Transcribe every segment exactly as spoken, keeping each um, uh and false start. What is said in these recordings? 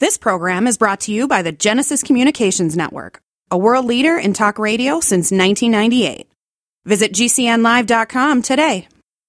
This program is brought to you by the Genesis Communications Network, a world leader in talk radio since nineteen ninety-eight. Visit G C N live dot com today.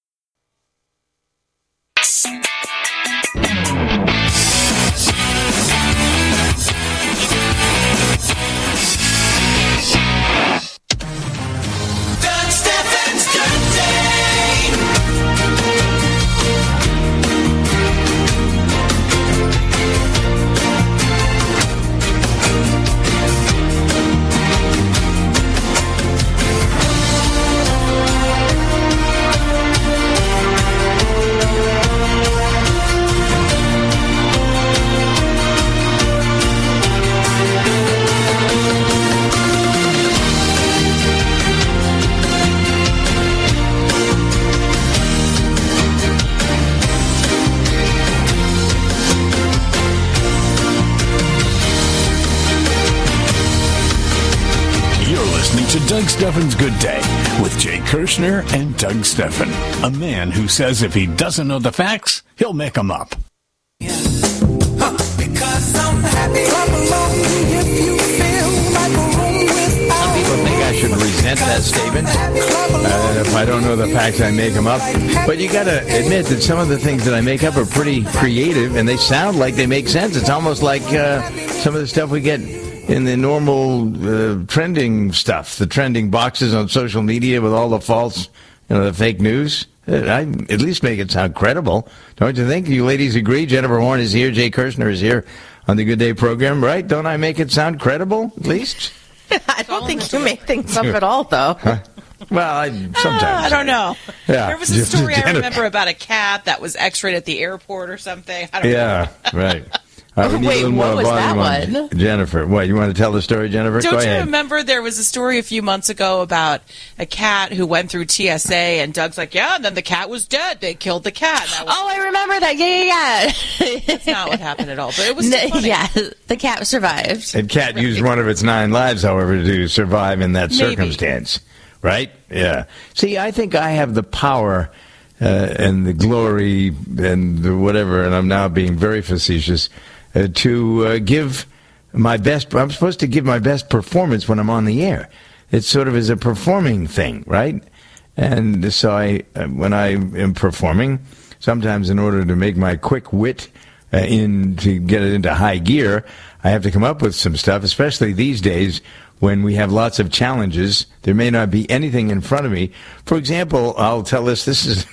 To Doug Stephan's Good Day with Jay Kirshner and Doug Stephan, a man who says if he doesn't know the facts, he'll make them up. Yeah. Huh. Because I'm happy. Clap along if you feel like a room without. Some people think I should resent that statement. Uh, if I don't know the facts, I make them up. But you got to admit that some of the things that I make up are pretty creative, and they sound like they make sense. It's almost like uh, some of the stuff we get in the normal uh, trending stuff, the trending boxes on social media with all the false, you know, the fake news. I at least make it sound credible. Don't you think? You ladies agree? Jennifer Horn is here. Jay Kirshner is here on the Good Day program, right? Don't I make it sound credible, at least? I don't think you make things up at all, though. Huh? Well, I sometimes. Uh, I don't know. Yeah. There was a story I remember about a cat that was x-rayed at the airport or something. I don't yeah, know. Yeah, right. All right, we Wait, need a little what more was that volume one? on Jennifer. What, you want to tell the story, Jennifer? Don't Go you ahead. remember there was a story a few months ago about a cat who went through T S A, and Doug's like, yeah, and then the cat was dead. They killed the cat. Was, oh, I remember that. Yeah, yeah, yeah. That's not what happened at all, but it was no, funny. Yeah, the cat survived. And cat used one of its nine lives, however, to survive in that Maybe. circumstance. Right? Yeah. See, I think I have the power uh, and the glory and the whatever, and I'm now being very facetious, uh, to uh, give my best. I'm supposed to give my best performance when I'm on the air. It sort of is a performing thing, right? And so I, uh, when I am performing, sometimes in order to make my quick wit uh, in to get it into high gear, I have to come up with some stuff, especially these days when we have lots of challenges. There may not be anything in front of me. For example, I'll tell this. This is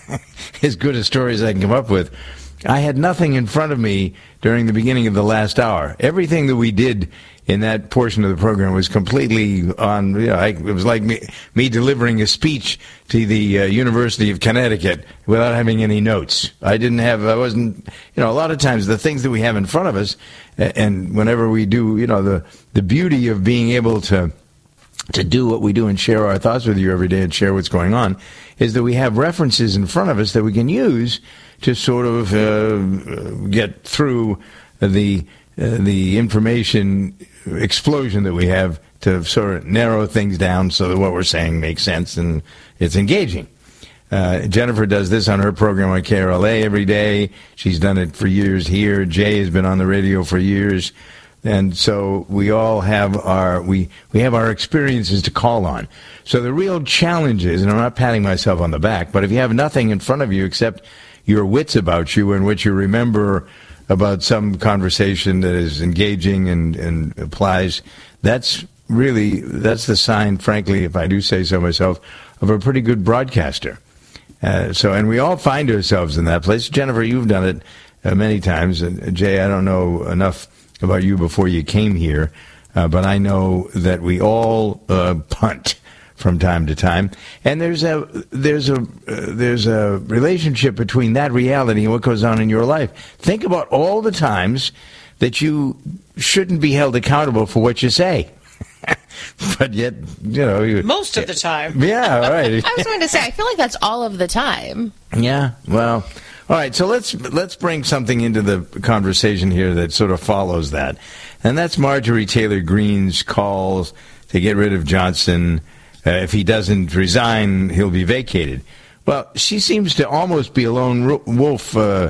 as good a story as I can come up with. I had nothing in front of me during the beginning of the last hour. Everything that we did in that portion of the program was completely on, you know, I, it was like me, me delivering a speech to the uh, University of Connecticut without having any notes. I didn't have, I wasn't, you know, a lot of times the things that we have in front of us, and whenever we do, you know, the, the beauty of being able to to do what we do and share our thoughts with you every day and share what's going on is that we have references in front of us that we can use to sort of uh, get through the uh, the information explosion that we have to sort of narrow things down so that what we're saying makes sense and it's engaging. Uh, Jennifer does this on her program on K R L A every day. She's done it for years here. Jay has been on the radio for years. And so we all have our we, we have our experiences to call on. So the real challenge is, and I'm not patting myself on the back, but if you have nothing in front of you except your wits about you and what you remember about some conversation that is engaging and, and applies, that's really, that's the sign, frankly, if I do say so myself, of a pretty good broadcaster. Uh, so, and we all find ourselves in that place. Jennifer, you've done it uh, many times. And Jay, I don't know enough about you before you came here, uh, but I know that we all uh, punt from time to time, and there's a there's a uh, there's a relationship between that reality and what goes on in your life. Think about all the times that you shouldn't be held accountable for what you say, but yet you know you, most of the time. Yeah, right. I was going to say, I feel like that's all of the time. Yeah, well. All right, so let's let's bring something into the conversation here that sort of follows that, and that's Marjorie Taylor Greene's calls to get rid of Johnson. Uh, if he doesn't resign, he'll be vacated. Well, she seems to almost be a lone wolf uh,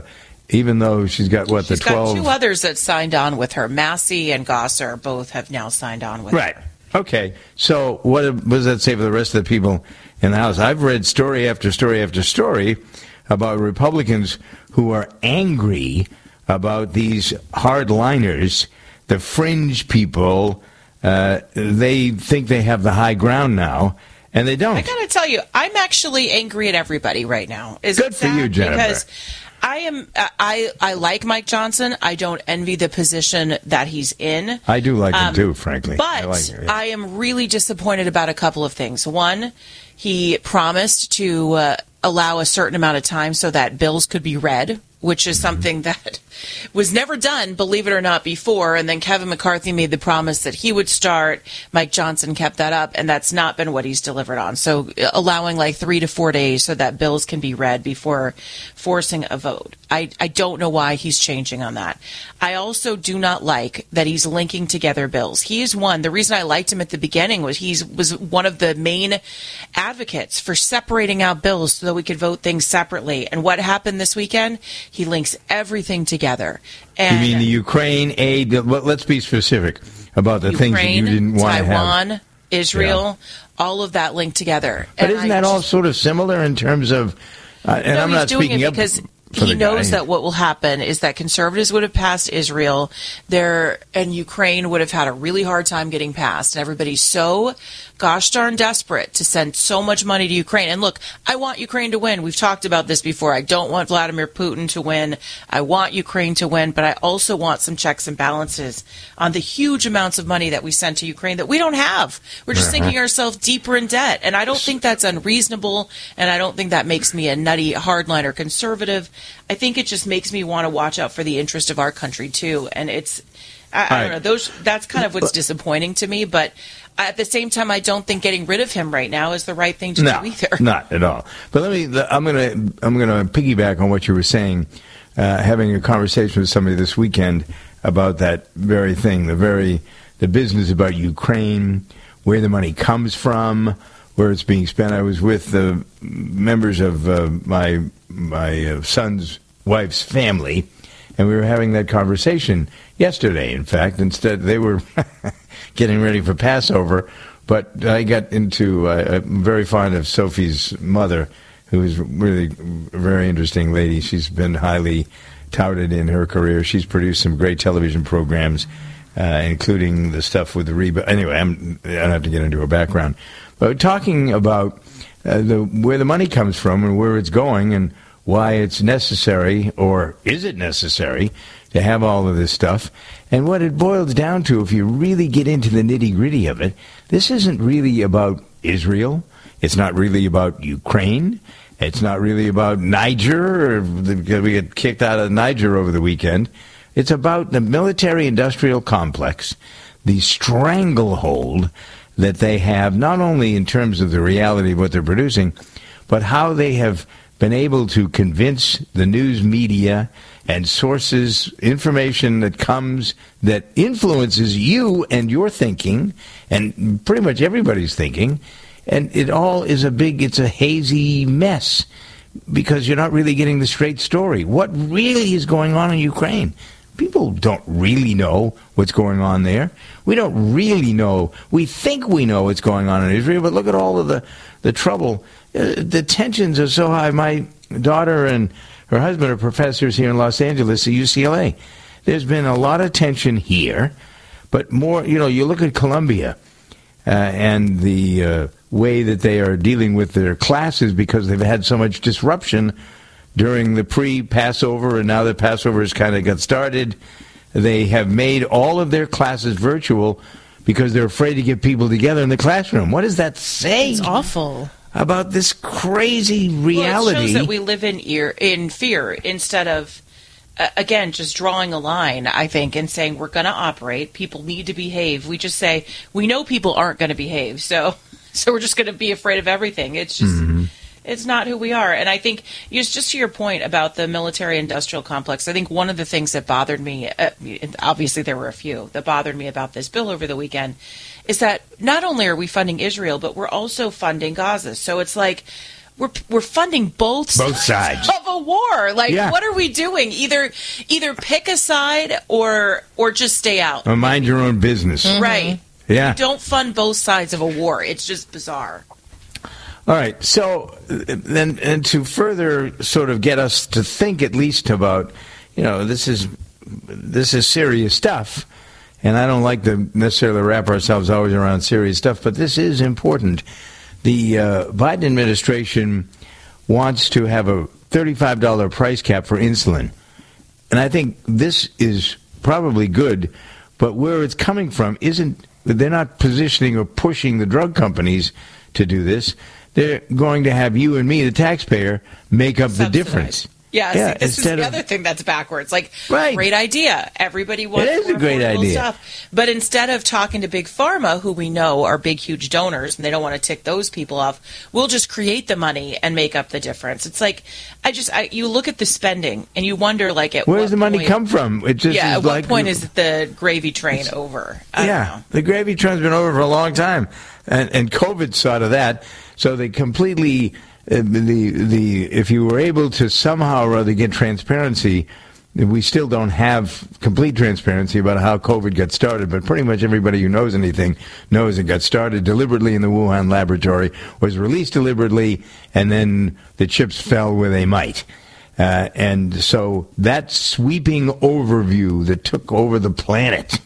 even though she's got, what, She's the twelve... got two others that signed on with her. Massey and Gosser both have now signed on with Right. her. Okay. So what, what does that say for the rest of the people in the House? I've read story after story after story about Republicans who are angry about these hardliners, the fringe people. Uh, they think they have the high ground now, and they don't. I got to tell you, I'm actually angry at everybody right now. Is Good it for sad? you, Jennifer. Because I am, I I like Mike Johnson. I don't envy the position that he's in. I do like him Um, too, frankly. But I, like him, yeah. I am really disappointed about a couple of things. One, he promised to uh, allow a certain amount of time so that bills could be read, which is something that was never done, believe it or not, before. And then Kevin McCarthy made the promise that he would start. Mike Johnson kept that up, and that's not been what he's delivered on. So uh, allowing like three to four days so that bills can be read before forcing a vote. I, I don't know why he's changing on that. I also do not like that he's linking together bills. He is one. The reason I liked him at the beginning was he was one of the main advocates for separating out bills so that we could vote things separately. And what happened this weekend? He links everything together. And You mean the Ukraine aid? Well, let's be specific about the things that you Ukraine, didn't want to have. Taiwan, Israel, all of that linked together. But And isn't I that all just- sort of similar in terms of? Uh, and No, I'm he's not doing speaking it up because for he the knows guy. that what will happen is that conservatives would have passed Israel there, and Ukraine would have had a really hard time getting passed. And everybody's so gosh darn desperate to send so much money to Ukraine. And look, I want Ukraine to win. We've talked about this before. I don't want Vladimir Putin to win. I want Ukraine to win, but I also want some checks and balances on the huge amounts of money that we send to Ukraine that we don't have. We're just Uh-huh. sinking ourselves deeper in debt. And I don't think that's unreasonable, and I don't think that makes me a nutty hardliner conservative. I think it just makes me want to watch out for the interest of our country too. And it's, I, I All right. don't know, those. That's kind of what's disappointing to me. But at the same time, I don't think getting rid of him right now is the right thing to No, do either. not at all. But let me. I'm gonna. I'm gonna piggyback on what you were saying. Uh, having a conversation with somebody this weekend about that very thing, the very the business about Ukraine, where the money comes from, where it's being spent. I was with the members of uh, my my uh, son's wife's family, and we were having that conversation yesterday. In fact, instead they were getting ready for Passover, but I got into. Uh, I'm very fond of Sophie's mother, who is really a very interesting lady. She's been highly touted in her career. She's produced some great television programs, uh, including the stuff with the Reba. Anyway, I'm, I don't have to get into her background. But talking about uh, the where the money comes from and where it's going and why it's necessary, or is it necessary, to have all of this stuff. And what it boils down to, if you really get into the nitty-gritty of it, this isn't really about Israel. It's not really about Ukraine. It's not really about Niger, or the, we get kicked out of Niger over the weekend. It's about the military-industrial complex, the stranglehold that they have, not only in terms of the reality of what they're producing, but how they have been able to convince the news media and sources, information that comes that influences you and your thinking, and pretty much everybody's thinking, and it all is a big, it's a hazy mess, because you're not really getting the straight story. What really is going on in Ukraine? People don't really know what's going on there. We don't really know. We think we know what's going on in Israel, but look at all of the, the trouble. Uh, the tensions are so high. My daughter and her husband are professors here in Los Angeles at U C L A. There's been a lot of tension here, but more, you know, you look at Columbia uh, and the uh, way that they are dealing with their classes because they've had so much disruption during the pre-Passover, and now that Passover has kind of got started. They have made all of their classes virtual because they're afraid to get people together in the classroom. What does that say? It's awful. About this crazy reality? Well, it shows that we live in ear, in fear instead of, uh, again, just drawing a line, I think, and saying we're going to operate. People need to behave. We just say, we know people aren't going to behave, so so we're just going to be afraid of everything. It's just... Mm-hmm. It's not who we are. And I think, just, just to your point about the military-industrial complex, I think one of the things that bothered me, uh, obviously there were a few, that bothered me about this bill over the weekend, is that not only are we funding Israel, but we're also funding Gaza. So it's like, we're we're funding both Both sides. of a war. Like, Yeah. what are we doing? Either either pick a side or or just stay out. Or mind your own business. Right. Yeah. You don't fund both sides of a war. It's just bizarre. All right. So then, and to further sort of get us to think at least about, you know, this is this is serious stuff, and I don't like to necessarily wrap ourselves always around serious stuff, but this is important. The uh, Biden administration wants to have a thirty-five dollars price cap for insulin. And I think this is probably good, but where it's coming from isn't, they're not positioning or pushing the drug companies to do this. They're going to have you and me, the taxpayer, make up the Subsidized. difference. Yeah, Yeah, see, this is instead the of- other thing that's backwards. Like, Right. great idea. Everybody wants It is a more great affordable idea. stuff. But instead of talking to Big Pharma, who we know are big, huge donors, and they don't want to tick those people off, we'll just create the money and make up the difference. It's like, I just, I, you look at the spending, and you wonder, like, at Where what does the money point, come from? It just Yeah, is at what like, point is the gravy train over? I don't yeah, know. the gravy train's been over for a long time, and and COVID saw to that. So they completely uh, the the if you were able to somehow or other get transparency, we still don't have complete transparency about how COVID got started. But pretty much everybody who knows anything knows it got started deliberately in the Wuhan laboratory, was released deliberately, and then the chips fell where they might. Uh, and so that sweeping overview that took over the planet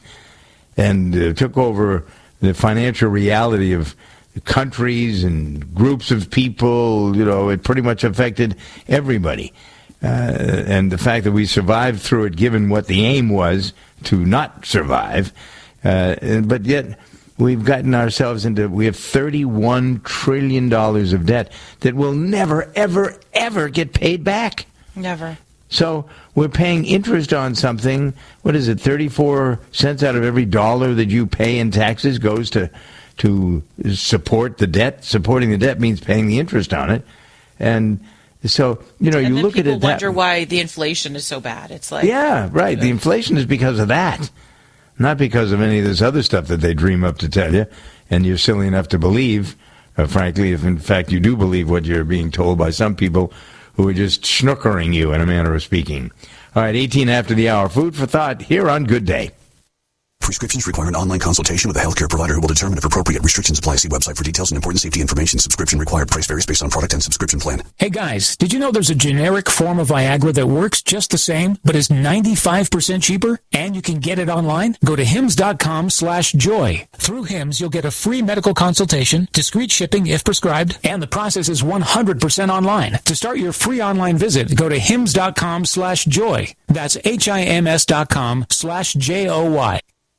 and uh, took over the financial reality of countries and groups of people, you know, it pretty much affected everybody. Uh, and the fact that we survived through it, given what the aim was to not survive, uh, but yet we've gotten ourselves into, we have thirty-one trillion dollars of debt that will never, ever, ever get paid back. Never. So we're paying interest on something. What is it? thirty-four cents out of every dollar that you pay in taxes goes to to support the debt. Supporting the debt means paying the interest on it. And so, you know, And you then look at people it that wonder why the inflation is so bad. It's like, yeah, right. The inflation is because of that, not because of any of this other stuff that they dream up to tell you, and you're silly enough to believe, uh, frankly, if in fact you do believe what you're being told by some people who are just schnookering you in a manner of speaking. All right, eighteen after the hour. Food for thought here on Good Day. Prescriptions require an online consultation with a healthcare provider who will determine if appropriate. Restrictions apply. See website for details and important safety information. Subscription required. Price varies based on product and subscription plan. Hey guys, did you know there's a generic form of Viagra that works just the same, but is ninety-five percent cheaper? And you can get it online? Go to hims.com slash joy. Through Hims, you'll get a free medical consultation, discreet shipping if prescribed, and the process is one hundred percent online. To start your free online visit, go to hims.com slash joy. That's H-I-M-S dot com slash J O Y.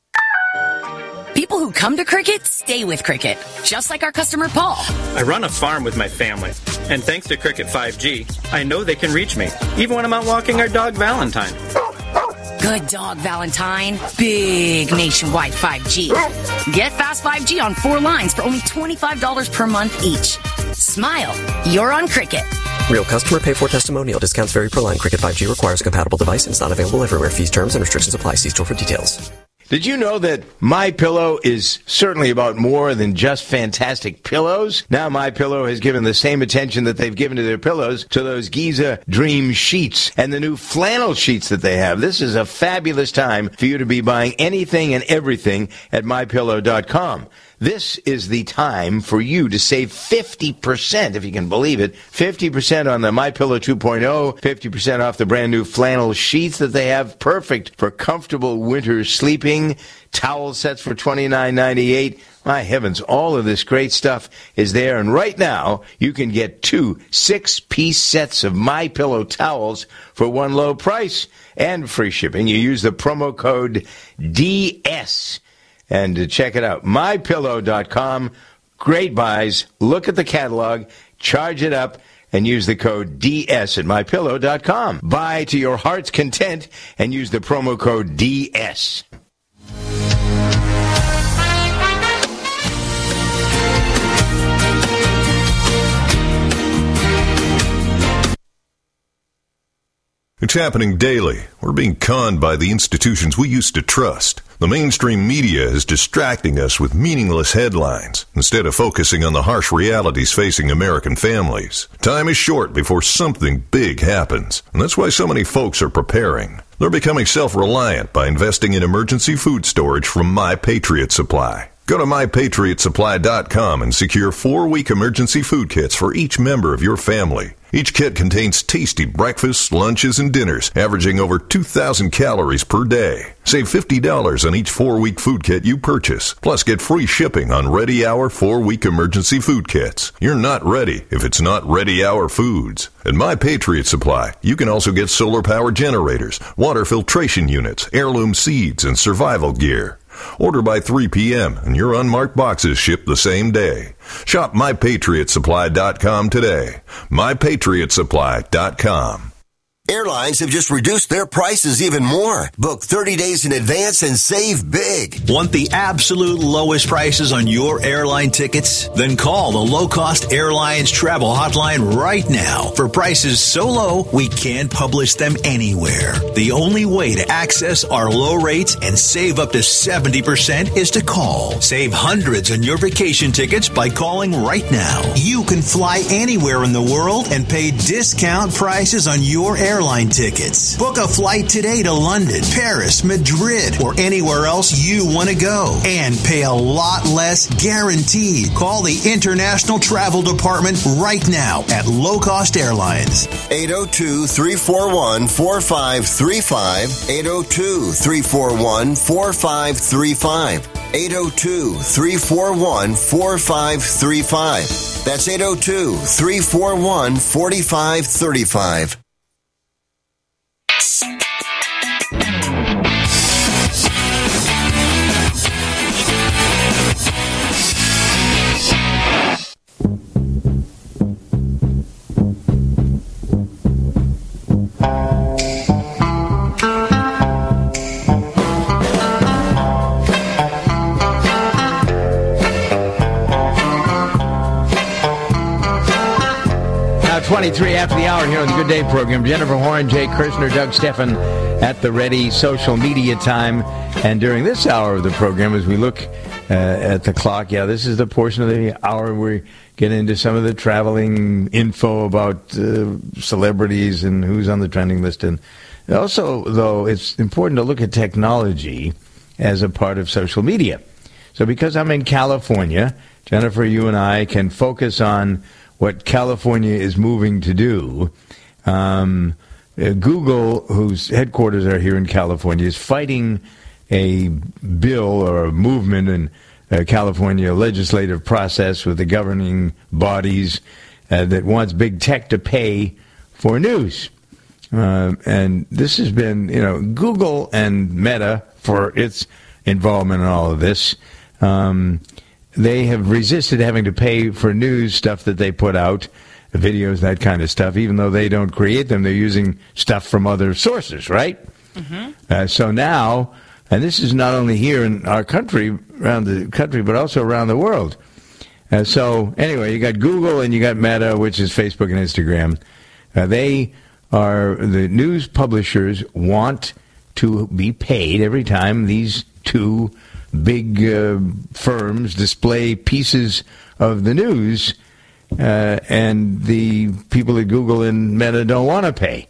People who come to Cricket stay with Cricket, just like our customer Paul. I run a farm with my family, and thanks to Cricket five G, I know they can reach me, even when I'm out walking our dog Valentine. Good dog, Valentine. Big nationwide five G. Get fast five G on four lines for only twenty-five dollars per month each. Smile. You're on Cricket. Real customer pay for testimonial. Discounts vary per line. Cricket five G requires a compatible device and is not available everywhere. Fees, terms, and restrictions apply. See store for details. Did you know that MyPillow is certainly about more than just fantastic pillows? Now MyPillow has given the same attention that they've given to their pillows to those Giza Dream sheets and the new flannel sheets that they have. This is a fabulous time for you to be buying anything and everything at my pillow dot com. This is the time for you to save fifty percent, if you can believe it, fifty percent on the MyPillow two point oh, fifty percent off the brand new flannel sheets that they have, perfect for comfortable winter sleeping, towel sets for twenty-nine ninety-eight. My heavens, all of this great stuff is there, and right now you can get two six-piece sets of MyPillow towels for one low price and free shipping. You use the promo code D S. And to check it out, my pillow dot com. Great buys. Look at the catalog, charge it up, and use the code D S at my pillow dot com. Buy to your heart's content and use the promo code D S. It's happening daily. We're being conned by the institutions we used to trust. The mainstream media is distracting us with meaningless headlines instead of focusing on the harsh realities facing American families. Time is short before something big happens, and that's why so many folks are preparing. They're becoming self-reliant by investing in emergency food storage from My Patriot Supply. Go to my patriot supply dot com and secure four-week emergency food kits for each member of your family. Each kit contains tasty breakfasts, lunches, and dinners, averaging over two thousand calories per day. Save fifty dollars on each four-week food kit you purchase. Plus, get free shipping on Ready Hour four-week emergency food kits. You're not ready if it's not Ready Hour Foods. At My Patriot Supply, you can also get solar-powered generators, water filtration units, heirloom seeds, and survival gear. Order by three p.m. and your unmarked boxes ship the same day. Shop my patriot supply dot com today. my patriot supply dot com. Airlines have just reduced their prices even more. Book thirty days in advance and save big. Want the absolute lowest prices on your airline tickets? Then call the Low Cost Airlines Travel Hotline right now for prices so low we can't publish them anywhere. The only way to access our low rates and save up to seventy percent is to call. Save hundreds on your vacation tickets by calling right now. You can fly anywhere in the world and pay discount prices on your airline airline tickets. Book a flight today to London, Paris, Madrid, or anywhere else you want to go and pay a lot less guaranteed. Call the International Travel Department right now at Low Cost Airlines. eight oh two, three four one, four five three five. eight oh two, three four one, four five three five. eight oh two, three four one, four five three five. That's eight oh two, three four one, four five three five. twenty-three after the hour here on the Good Day program. Jennifer Horn, Jay Kirshner, Doug Steffen at the Ready Social Media Time. And during this hour of the program, as we look uh, at the clock, yeah, this is the portion of the hour where we get into some of the traveling info about uh, celebrities and who's on the trending list. And also, though, it's important to look at technology as a part of social media. So because I'm in California, Jennifer, you and I can focus on what California is moving to do. Um, uh, Google, whose headquarters are here in California, is fighting a bill or a movement in uh, California legislative process with the governing bodies uh, that wants big tech to pay for news. Uh, and this has been, you know, Google and Meta, for its involvement in all of this, um, they have resisted having to pay for news stuff that they put out, videos, that kind of stuff, even though they don't create them. They're using stuff from other sources, right? Mm-hmm. Uh, so now, and this is not only here in our country, around the country, but also around the world. Uh, so anyway, you got Google and you got Meta, which is Facebook and Instagram. Uh, they are, the news publishers want to be paid every time these two big uh, firms display pieces of the news, uh, and the people at Google and Meta don't want to pay.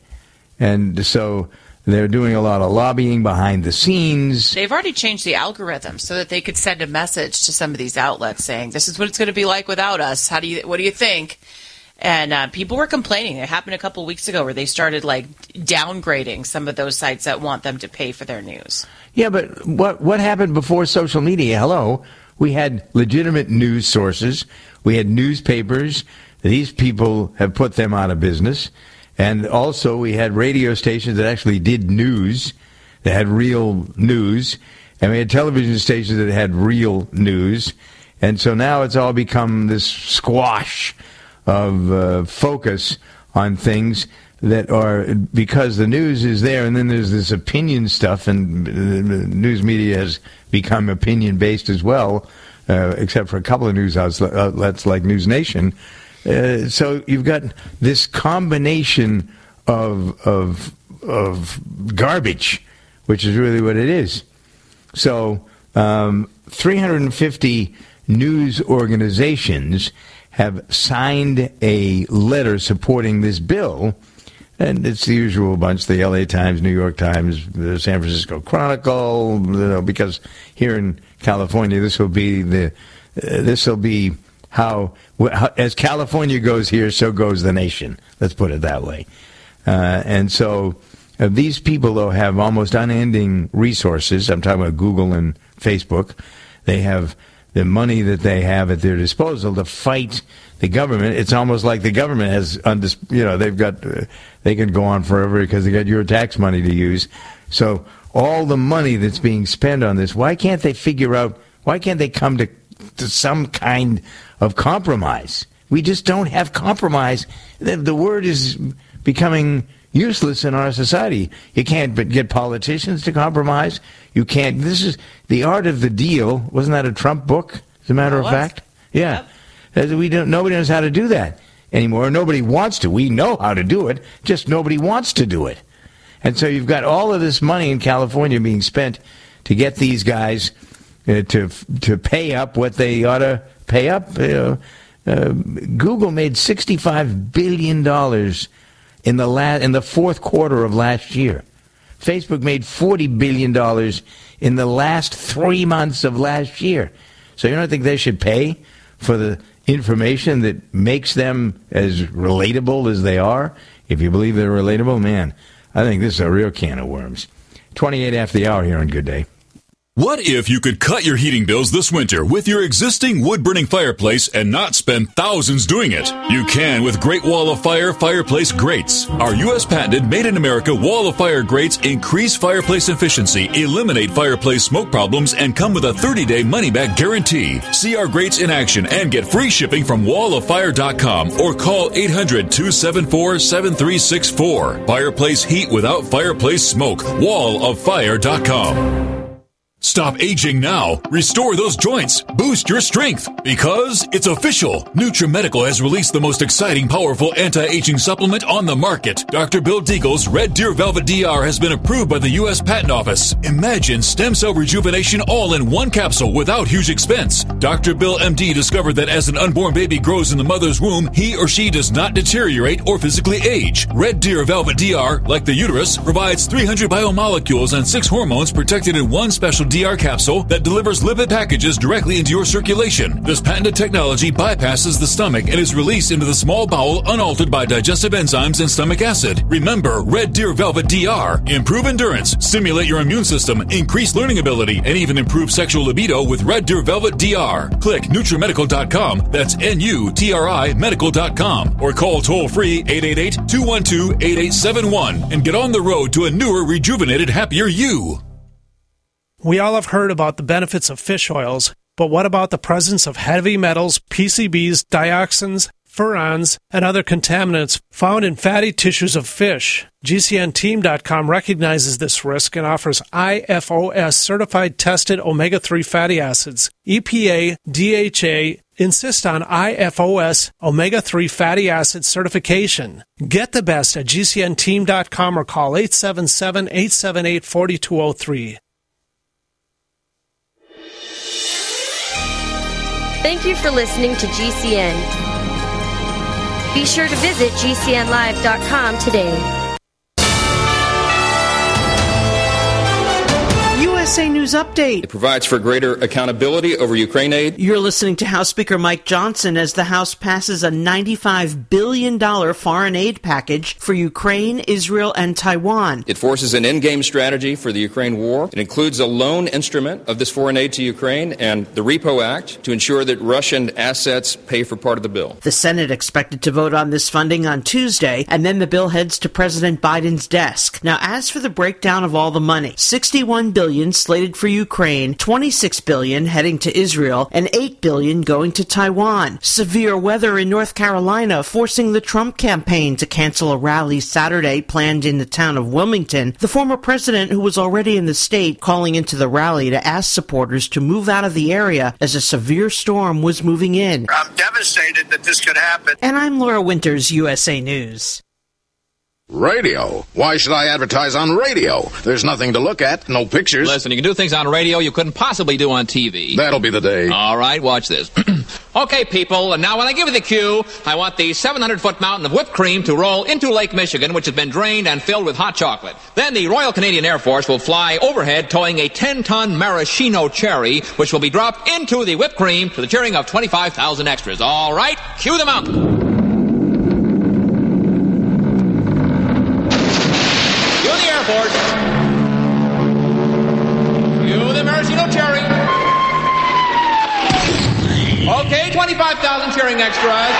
And so they're doing a lot of lobbying behind the scenes. They've already changed the algorithm so that they could send a message to some of these outlets saying, this is what it's going to be like without us. How do you, what do you think? And uh, people were complaining. It happened a couple of weeks ago where they started like downgrading some of those sites that want them to pay for their news. Yeah, but what what happened before social media? Hello, we had legitimate news sources. We had newspapers. These people have put them out of business. And also we had radio stations that actually did news, that had real news. And we had television stations that had real news. And so now it's all become this squash of uh, focus on things that are, because the news is there, and then there's this opinion stuff, and the news media has become opinion-based as well, uh, except for a couple of news outlets like News Nation. Uh, so you've got this combination of, of, of garbage, which is really what it is. So um, three hundred fifty news organizations have signed a letter supporting this bill. And it's the usual bunch, the L A Times, New York Times, the San Francisco Chronicle, you know, because here in California, this will be the, uh, this will be how, how, as California goes here, so goes the nation. Let's put it that way. Uh, and so uh, these people, though, have almost unending resources. I'm talking about Google and Facebook. They have the money that they have at their disposal to fight the government. It's almost like the government has, undis- you know, they've got, uh, they can go on forever because they got your tax money to use. So all the money that's being spent on this, why can't they figure out, why can't they come to, to some kind of compromise? We just don't have compromise. The, the word is becoming useless in our society. You can't but get politicians to compromise. You can't. This is The Art of the Deal. Wasn't that a Trump book, as a matter of fact? Yeah. Yep. We don't. Nobody knows how to do that anymore. Nobody wants to. We know how to do it. Just nobody wants to do it. And so you've got all of this money in California being spent to get these guys uh, to to pay up what they ought to pay up. Uh, uh, Google made sixty-five billion dollars in the la- in the fourth quarter of last year. Facebook made forty billion dollars in the last three months of last year. So you don't think they should pay for the information that makes them as relatable as they are? If you believe they're relatable, man, I think this is a real can of worms. twenty-eight after the hour here on Good Day. What if you could cut your heating bills this winter with your existing wood-burning fireplace and not spend thousands doing it? You can with Great Wall of Fire fireplace grates. Our U S patented made-in-America Wall of Fire grates increase fireplace efficiency, eliminate fireplace smoke problems, and come with a thirty-day money-back guarantee. See our grates in action and get free shipping from wall of fire dot com or call eight hundred, two seven four, seven three six four. Fireplace heat without fireplace smoke. wall of fire dot com. Stop aging now. Restore those joints. Boost your strength. Because it's official. NutriMedical has released the most exciting, powerful anti-aging supplement on the market. Doctor Bill Deagle's Red Deer Velvet D R has been approved by the U S Patent Office. Imagine stem cell rejuvenation all in one capsule without huge expense. Doctor Bill M D discovered that as an unborn baby grows in the mother's womb, he or she does not deteriorate or physically age. Red Deer Velvet D R, like the uterus, provides three hundred biomolecules and six hormones protected in one special D R capsule that delivers lipid packages directly into your circulation. This patented technology bypasses the stomach and is released into the small bowel unaltered by digestive enzymes and stomach acid. Remember, Red Deer Velvet D R. Improve endurance, stimulate your immune system, increase learning ability, and even improve sexual libido with Red Deer Velvet D R. Click NutriMedical dot com, that's N U T R I medical dot com, or call toll-free eight eight eight, two one two, eight eight seven one and get on the road to a newer, rejuvenated, happier you. We all have heard about the benefits of fish oils, but what about the presence of heavy metals, P C Bs, dioxins, furans, and other contaminants found in fatty tissues of fish? G C N team dot com recognizes this risk and offers I F O S certified tested omega three fatty acids. E P A, D H A insist on I F O S omega three fatty acid certification. Get the best at G C N team dot com or call eight seven seven, eight seven eight, four two zero three. Thank you for listening to G C N. Be sure to visit G C N live dot com today. U S A News Update. It provides for greater accountability over Ukraine aid. You're listening to House Speaker Mike Johnson as the House passes a ninety-five billion dollars foreign aid package for Ukraine, Israel, and Taiwan. It forces an endgame strategy for the Ukraine war. It includes a loan instrument of this foreign aid to Ukraine and the Repo Act to ensure that Russian assets pay for part of the bill. The Senate expected to vote on this funding on Tuesday, and then the bill heads to President Biden's desk. Now, as for the breakdown of all the money, sixty-one billion dollars slated for Ukraine, twenty-six billion dollars heading to Israel, and eight billion dollars going to Taiwan. Severe weather in North Carolina forcing the Trump campaign to cancel a rally Saturday planned in the town of Wilmington. The former president, who was already in the state, calling into the rally to ask supporters to move out of the area as a severe storm was moving in. I'm devastated that this could happen. And I'm Laura Winters, U S A News. Radio? Why should I advertise on radio? There's nothing to look at, no pictures. Listen, you can do things on radio you couldn't possibly do on T V. That'll be the day. All right, watch this. Okay, people, and now when I give you the cue, I want the seven hundred foot mountain of whipped cream to roll into Lake Michigan, which has been drained and filled with hot chocolate. Then the Royal Canadian Air Force will fly overhead towing a ten ton maraschino cherry, which will be dropped into the whipped cream to the cheering of twenty-five thousand extras. All right, cue the mountain. Force. Cue the maraschino cherry. Okay, twenty-five thousand cheering extras.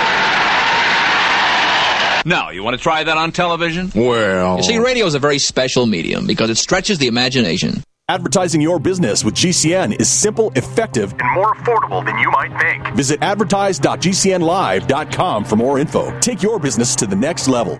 Now, you want to try that on television? Well... You see, radio is a very special medium because it stretches the imagination. Advertising your business with G C N is simple, effective, and more affordable than you might think. Visit advertise dot g c n live dot com for more info. Take your business to the next level.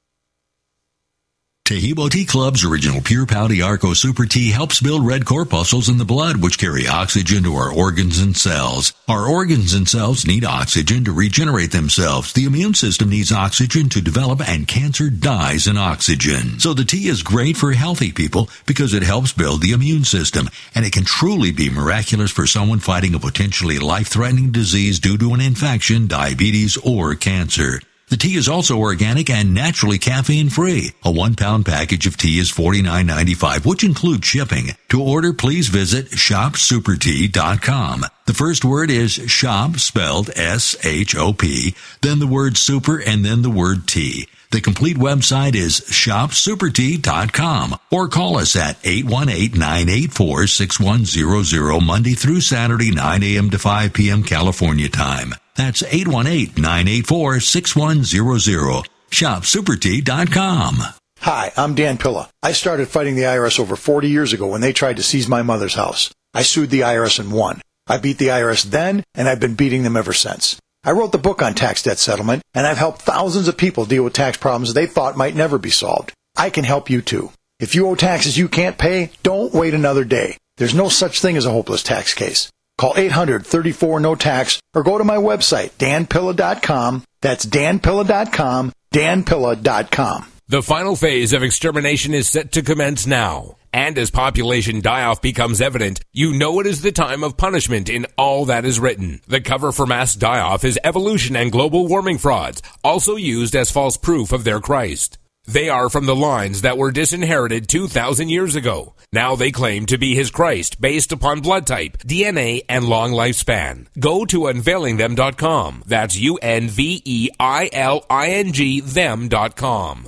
Tahibo Tea Club's original Pure Pouty Arco Super Tea helps build red corpuscles in the blood, which carry oxygen to our organs and cells. Our organs and cells need oxygen to regenerate themselves. The immune system needs oxygen to develop, and cancer dies in oxygen. So the tea is great for healthy people because it helps build the immune system, and it can truly be miraculous for someone fighting a potentially life-threatening disease due to an infection, diabetes, or cancer. The tea is also organic and naturally caffeine-free. A one-pound package of tea is forty-nine ninety-five, which includes shipping. To order, please visit shop super tea dot com. The first word is shop, spelled S H O P, then the word super, and then the word tea. The complete website is shop super tea dot com, or call us at eight one eight, nine eight four, six one zero zero Monday through Saturday, nine a.m. to five p.m. California time. That's eight one eight, nine eight four, six one zero zero. shop super tea dot com. Hi, I'm Dan Pilla. I started fighting the I R S over forty years ago when they tried to seize my mother's house. I sued the I R S and won. I beat the I R S then, and I've been beating them ever since. I wrote the book on tax debt settlement, and I've helped thousands of people deal with tax problems they thought might never be solved. I can help you too. If you owe taxes you can't pay, don't wait another day. There's no such thing as a hopeless tax case. Call eight hundred, thirty-four, no tax or go to my website, dan pilla dot com. That's dan pilla dot com, dan pilla dot com. The final phase of extermination is set to commence now. And as population die-off becomes evident, you know it is the time of punishment in all that is written. The cover for mass die-off is evolution and global warming frauds, also used as false proof of their Christ. They are from the lines that were disinherited two thousand years ago. Now they claim to be his Christ based upon blood type, D N A, and long lifespan. Go to unveiling them dot com. That's U N V E I L I N G them dot com.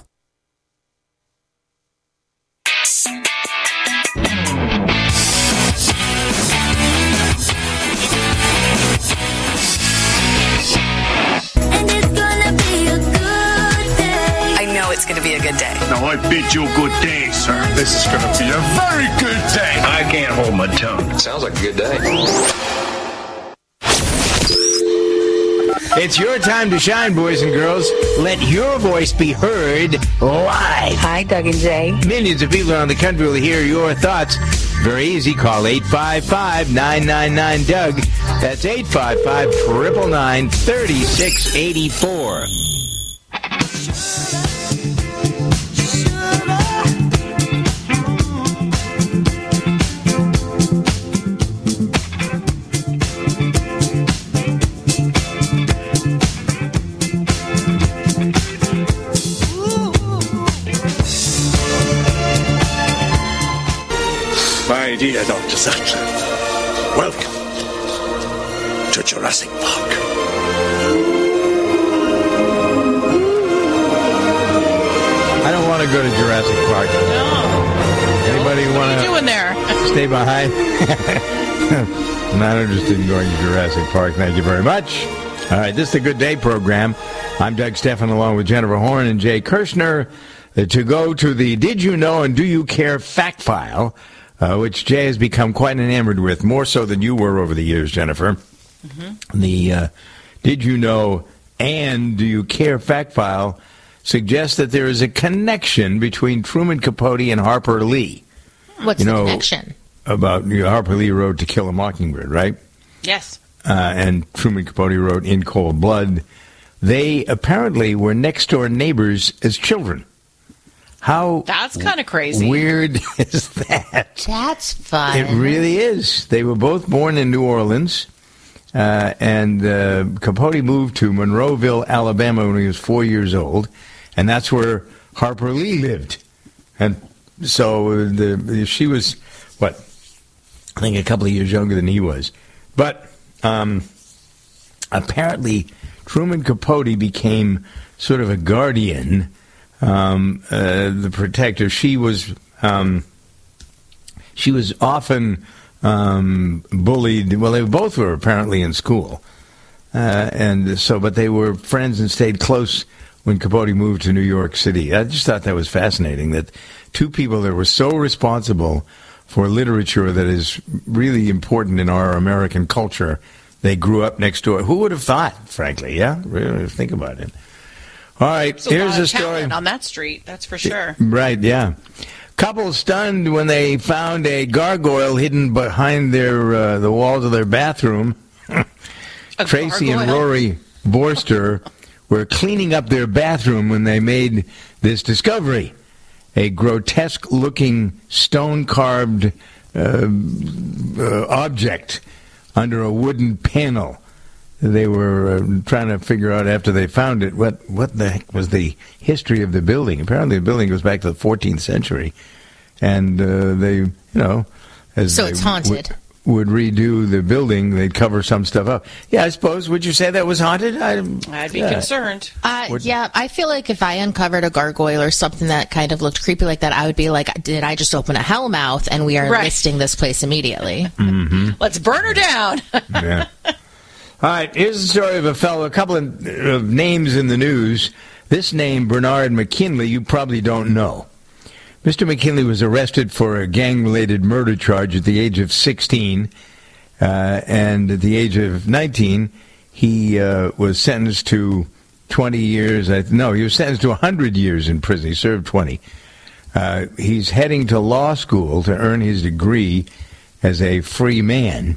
It's going to be a good day. Now, I bid you a good day, sir. This is going to be a very good day. I can't hold my tongue. Sounds like a good day. It's your time to shine, boys and girls. Let your voice be heard live. Hi, Doug and Jay. Millions of people around the country will hear your thoughts. Very easy. Call eight five five, nine nine nine, Doug. That's eight five five, nine nine nine, three six eight four. My dear Doctor Sattler, welcome to Jurassic Park. I don't want to go to Jurassic Park. No. Anybody want to? What are you doing there? Stay behind. I'm not interested in going to Jurassic Park. Thank you very much. All right, this is the Good Day program. I'm Doug Stephan along with Jennifer Horn and Jay Kirshner uh, to go to the Did You Know and Do You Care fact file, uh, which Jay has become quite enamored with, more so than you were over the years, Jennifer. Mm-hmm. The uh, Did You Know and Do You Care fact file suggests that there is a connection between Truman Capote and Harper Lee. What's you the know, connection? About you know, Harper Lee wrote To Kill a Mockingbird, right? Yes. Uh, and Truman Capote wrote In Cold Blood. They apparently were next-door neighbors as children. How That's kind of crazy. weird is that? That's fun. It really is. They were both born in New Orleans, uh, and uh, Capote moved to Monroeville, Alabama when he was four years old, and that's where Harper Lee lived. And so the, she was, what, I think a couple of years younger than he was. But um, apparently Truman Capote became sort of a guardian, um, uh, the protector. She was um, she was often um, bullied. Well, they both were apparently in school, uh, and so but they were friends and stayed close when Capote moved to New York City. I just thought that was fascinating that two people that were so responsible for literature that is really important in our American culture, they grew up next door. Who would have thought, frankly? Yeah, really think about it. All right, There's a here's lot a of story. talent on that street, that's for sure. Right, yeah. Couple stunned when they found a gargoyle hidden behind their uh, the walls of their bathroom. Tracy and gargoyle? Rory Borster were cleaning up their bathroom when they made this discovery. A grotesque-looking stone-carved uh, uh, object under a wooden panel. They were uh, trying to figure out after they found it what, what the heck was the history of the building. Apparently the building goes back to the fourteenth century. And uh, they, you know... as So they it's haunted. Would, would redo the building, they'd cover some stuff up. Yeah, I suppose. Would you say that was haunted? I, I'd be yeah. concerned. Uh, Would- yeah, I feel like if I uncovered a gargoyle or something that kind of looked creepy like that, I would be like, did I just open a hellmouth? And we are Right. listing this place immediately. Mm-hmm. Let's burn her down. Yeah. All right, here's the story of a fellow, a couple of, of names in the news. This name, Bernard McKinley, you probably don't know. Mister McKinley was arrested for a gang-related murder charge at the age of sixteen, uh, and at the age of nineteen, he uh, was sentenced to twenty years. I, no, he was sentenced to one hundred years in prison. He served twenty. Uh, he's heading to law school to earn his degree as a free man.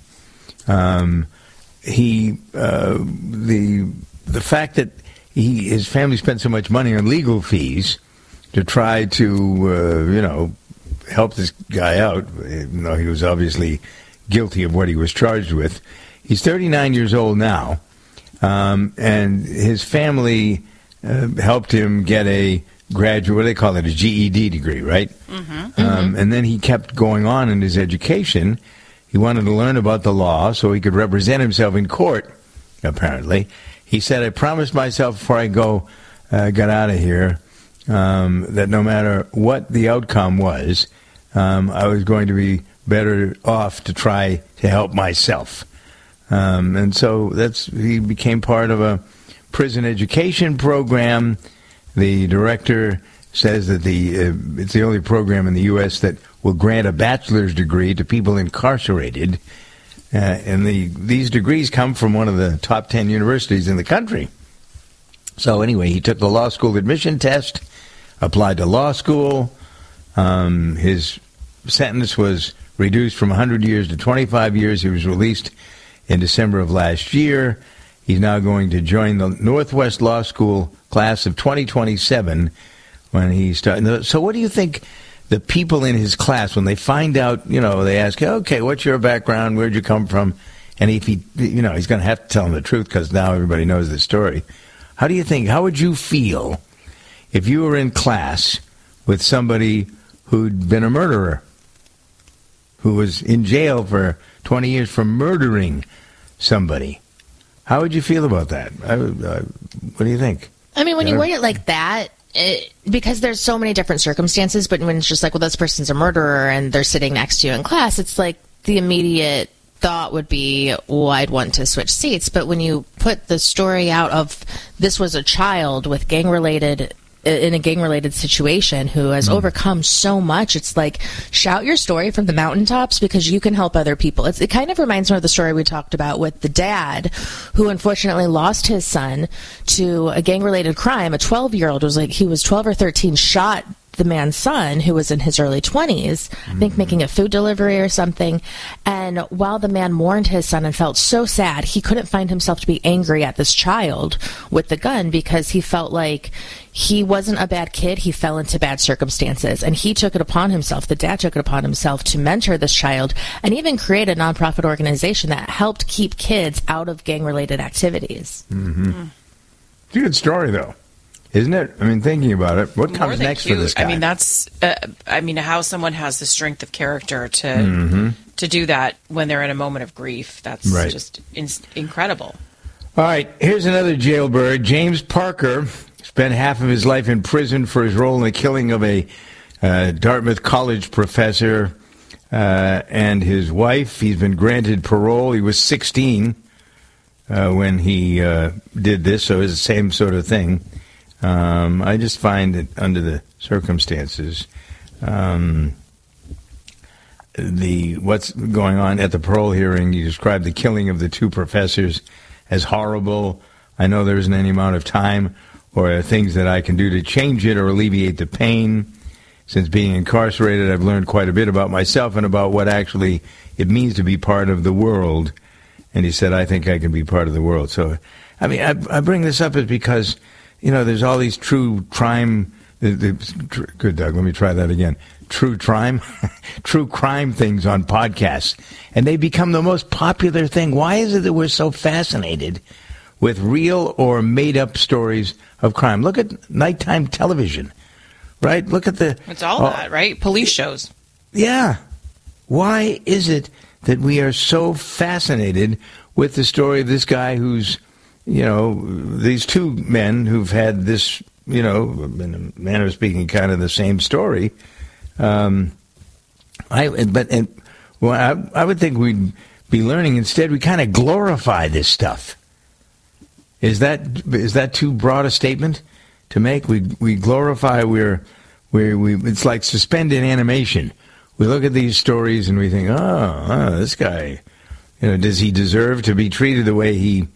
Um, he uh, the the fact that he his family spent so much money on legal fees to try to uh, you know help this guy out, even though he was obviously guilty of what he was charged with. He's thirty-nine years old now, um, and his family uh, helped him get a graduate, what do they call it, a G E D degree, right? Mm-hmm. Um, and then he kept going on in his education. He wanted to learn about the law so he could represent himself in court, apparently. He said, I promised myself before I go, uh, got out of here, um, that no matter what the outcome was, um, I was going to be better off to try to help myself. Um, and so that's he became part of a prison education program. The director says that the uh, it's the only program in the U S that will grant a bachelor's degree to people incarcerated. Uh, and the these degrees come from one of the top ten universities in the country. So anyway, he took the law school admission test, applied to law school. Um, his sentence was reduced from one hundred years to twenty-five years. He was released in December of last year. He's now going to join the Northwest Law School class of twenty twenty-seven when he starts. So what do you think the people in his class, when they find out, you know, they ask, okay, what's your background? Where'd you come from? And if he, you know, he's going to have to tell them the truth because now everybody knows the story. How do you think, how would you feel if you were in class with somebody who'd been a murderer, who was in jail for twenty years for murdering somebody? How would you feel about that? I, I, what do you think? I mean, when you Yeah. word it like that, it, because there's so many different circumstances, but when it's just like, well, this person's a murderer and they're sitting next to you in class, it's like the immediate thought would be, well, I'd want to switch seats. But when you put the story out of this was a child with gang-related in a gang-related situation who has mm. overcome so much, it's like, shout your story from the mountaintops because you can help other people. It's, it kind of reminds me of the story we talked about with the dad who unfortunately lost his son to a gang-related crime. A twelve-year-old was like, he was twelve or thirteen, shot the man's son, who was in his early twenties, I think making a food delivery or something. And while the man mourned his son and felt so sad, he couldn't find himself to be angry at this child with the gun because he felt like he wasn't a bad kid. He fell into bad circumstances. And he took it upon himself, the dad took it upon himself to mentor this child and even create a nonprofit organization that helped keep kids out of gang-related activities. Mm-hmm. Mm. It's a good story, though. Isn't it? I mean, thinking about it, what comes next cute. for this guy? I mean, that's, uh, I mean, how someone has the strength of character to mm-hmm. to do that when they're in a moment of grief. That's right. just in- incredible. All right, here's another jailbird. James Parker spent half of his life in prison for his role in the killing of a uh, Dartmouth College professor uh, and his wife. He's been granted parole. He was sixteen uh, when he uh, did this, so it's the same sort of thing. Um, I just find that under the circumstances, um, the what's going on at the parole hearing, you described the killing of the two professors as horrible. I know there isn't any amount of time or things that I can do to change it or alleviate the pain. Since being incarcerated, I've learned quite a bit about myself and about what actually it means to be part of the world. And he said, I think I can be part of the world. So, I mean, I, I bring this up is because, you know, there's all these true crime. The, the, good, Doug. Let me try that again. True crime, true crime things on podcasts, and they become the most popular thing. Why is it that we're so fascinated with real or made-up stories of crime? Look at nighttime television, right? Look at the. It's all uh, that, right? Police shows. Yeah. Why is it that we are so fascinated with the story of this guy who's, you know, these two men who've had this, you know, in a manner of speaking, kind of the same story. Um, I but and well, I, I would think we'd be learning. Instead, we kind of glorify this stuff. Is that is that too broad a statement to make? We we glorify. We're we we. It's like suspended animation. We look at these stories and we think, oh, oh, this guy, you know, does he deserve to be treated the way he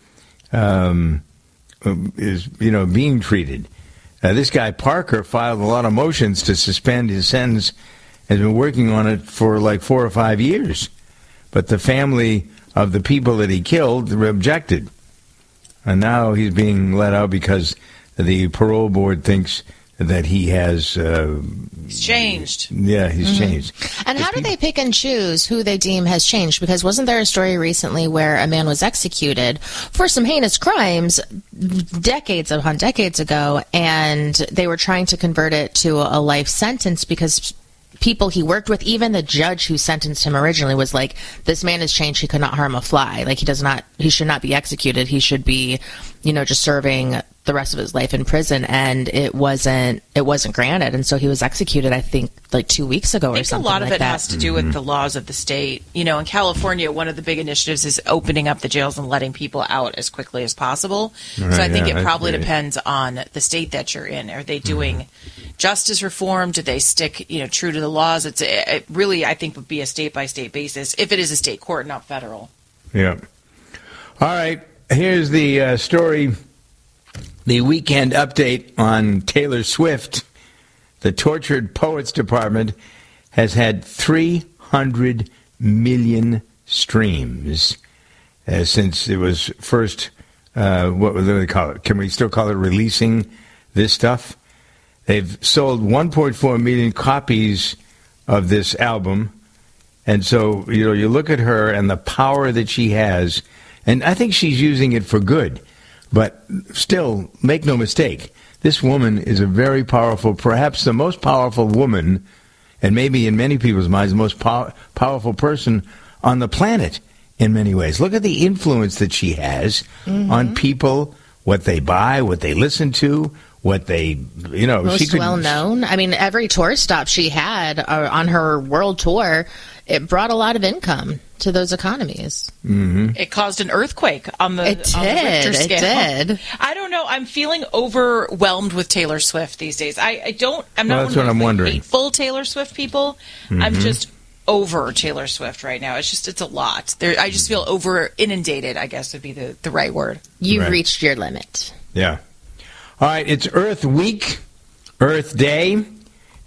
um, is, you know, being treated? Uh, this guy, Parker, filed a lot of motions to suspend his sentence, has been working on it for like four or five years. But the family of the people that he killed objected. And now he's being let out because the parole board thinks that he has... Uh, he's changed. Yeah, he's mm-hmm. changed. And how do they pick and choose who they deem has changed? Because wasn't there a story recently where a man was executed for some heinous crimes decades upon decades ago, and they were trying to convert it to a life sentence because people he worked with, even the judge who sentenced him originally, was like, this man has changed. He could not harm a fly. Like, he does not, he should not be executed. He should be, you know, just serving the rest of his life in prison. And it wasn't, it wasn't granted. And so he was executed, I think, like two weeks ago or something like that. I think a lot of it has to do with the laws of the state. You know, in California, one of the big initiatives is opening up the jails and letting people out as quickly as possible. Right, so I think yeah, it probably I depends on the state that you're in. Are they doing mm-hmm. justice reform? Do they stick, you know, true to the laws? It's it really, I think, would be a state-by-state basis if it is a state court, not federal. Yeah. All right. Here's the uh, story, the weekend update on Taylor Swift. The Tortured Poets Department has had three hundred million streams uh, since it was first, uh, what do they call it? Can we still call it releasing this stuff? They've sold one point four million copies of this album. And so, you know, you look at her and the power that she has, and I think she's using it for good. But still, make no mistake, this woman is a very powerful, perhaps the most powerful woman, and maybe in many people's minds, the most pow- powerful person on the planet in many ways. Look at the influence that she has mm-hmm. on people, what they buy, what they listen to, what they, you know. Most she could, well known. I mean, every tour stop she had uh, on her world tour, it brought a lot of income to those economies. Mm-hmm. It caused an earthquake on the, it on the Richter did, scale. It did. I don't know. I'm feeling overwhelmed with Taylor Swift these days. I, I don't. I'm not well, that's one what of I'm those wondering. hateful Taylor Swift people. Mm-hmm. I'm just over Taylor Swift right now. It's just it's a lot. There, I just feel over inundated, I guess would be the, the right word. You've right. reached your limit. Yeah. All right. It's Earth Week, Earth Day.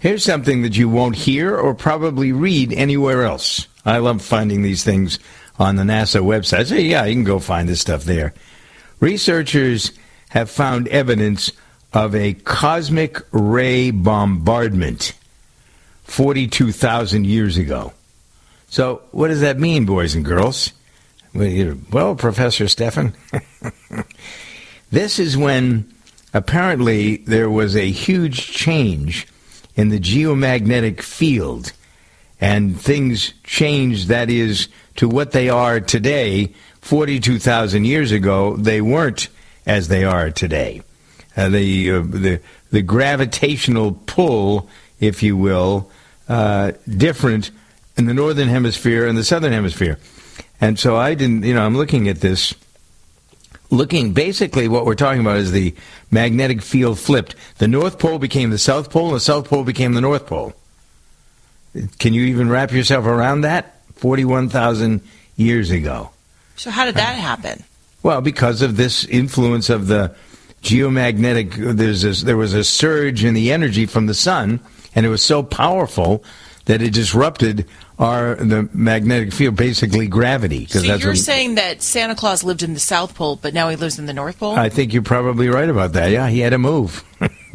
Here's something that you won't hear or probably read anywhere else. I love finding these things on the NASA website. So, yeah, you can go find this stuff there. Researchers have found evidence of a cosmic ray bombardment forty-two thousand years ago. So what does that mean, boys and girls? Well, Professor Stefan, this is when apparently there was a huge change in the geomagnetic field, and things changed, that is, to what they are today. forty-two thousand years ago, they weren't as they are today. Uh, the, uh, the, the gravitational pull, if you will, uh, different in the northern hemisphere and the southern hemisphere. And so I didn't, you know, I'm looking at this, looking, basically what we're talking about is the magnetic field flipped. The North Pole became the South Pole, and the South Pole became the North Pole. Can you even wrap yourself around that? forty-one thousand years ago. So how did that happen? Well, because of this influence of the geomagnetic, there's this, there was a surge in the energy from the sun, and it was so powerful that it disrupted our the magnetic field, basically gravity. So that's you're what, saying that Santa Claus lived in the South Pole, but now he lives in the North Pole? I think you're probably right about that. Yeah, he had to move.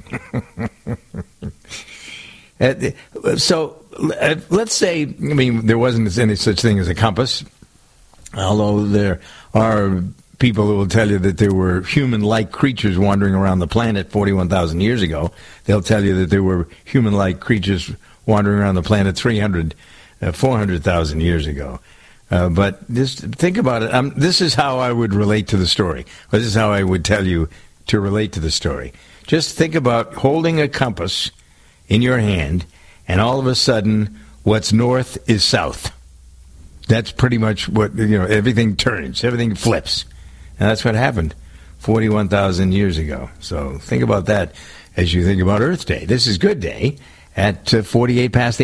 So uh, let's say, I mean, there wasn't any such thing as a compass, although there are people who will tell you that there were human-like creatures wandering around the planet forty-one thousand years ago. They'll tell you that there were human-like creatures wandering around the planet three hundred, uh, four hundred thousand years ago. Uh, but just think about it. Um, this is how I would relate to the story. This is how I would tell you to relate to the story. Just think about holding a compass in your hand, and all of a sudden, what's north is south. That's pretty much what, you know, everything turns, everything flips. And that's what happened forty-one thousand years ago. So think about that as you think about Earth Day. This is Good Day at uh, forty-eight past the...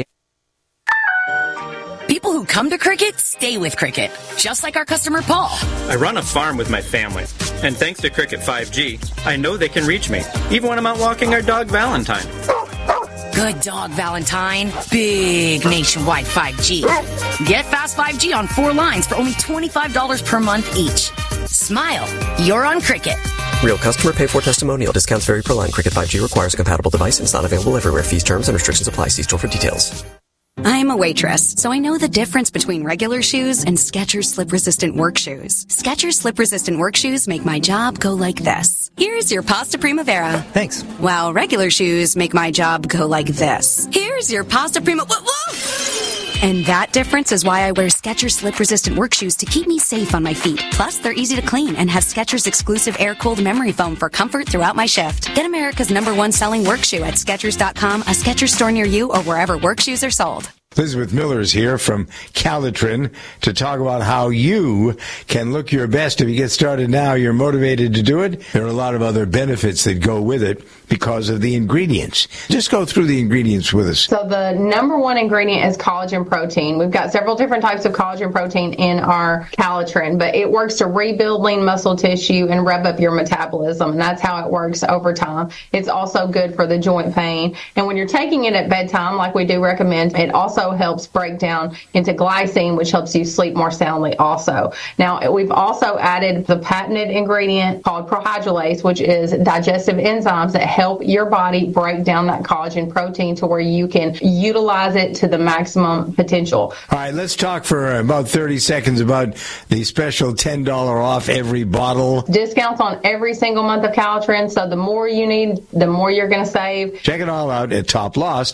People who come to Cricket stay with Cricket, just like our customer Paul. I run a farm with my family, and thanks to Cricket five G, I know they can reach me, even when I'm out walking our dog Valentine. Good dog, Valentine. Big nationwide five G. Get fast five G on four lines for only twenty-five dollars per month each. Smile. You're on Cricket. Real customer pay for testimonial. Discounts vary per line. Cricket five G requires a compatible device and is not available everywhere. Fees, terms, and restrictions apply. See store for details. I'm a waitress, so I know the difference between regular shoes and Skechers slip-resistant work shoes. Skechers slip-resistant work shoes make my job go like this. Here's your pasta primavera. Thanks. While regular shoes make my job go like this. Here's your pasta prima... Whoa, whoa! And that difference is why I wear Skechers slip-resistant work shoes to keep me safe on my feet. Plus, they're easy to clean and have Skechers exclusive air-cooled memory foam for comfort throughout my shift. Get America's number one selling work shoe at Skechers dot com, a Skechers store near you, or wherever work shoes are sold. Elizabeth Miller is here from Calitrin to talk about how you can look your best. If you get started now, you're motivated to do it. There are a lot of other benefits that go with it because of the ingredients. Just go through the ingredients with us. So the number one ingredient is collagen protein. We've got several different types of collagen protein in our Calitrin, but it works to rebuild lean muscle tissue and rev up your metabolism, and that's how it works over time. It's also good for the joint pain. And when you're taking it at bedtime, like we do recommend, it also helps break down into glycine, which helps you sleep more soundly also. Now, we've also added the patented ingredient called prohydrolase, which is digestive enzymes that help your body break down that collagen protein to where you can utilize it to the maximum potential. All right, let's talk for about thirty seconds about the special ten dollars off every bottle. Discounts on every single month of Calitrin, so the more you need, the more you're going to save. Check it all out at top loss.